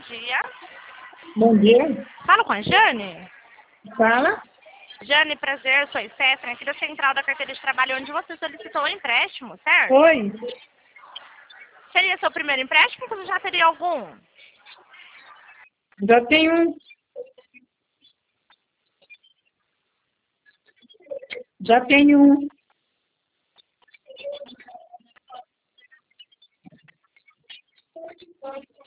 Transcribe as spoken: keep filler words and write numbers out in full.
dia. Bom dia. Falo com a Jane? Fala. Jane, prazer, sou a Stephanie, aqui da Central da Carteira de Trabalho, onde você solicitou o empréstimo, certo? Oi. Seria seu primeiro empréstimo ou você já teria algum? Já tenho um. Já tenho um.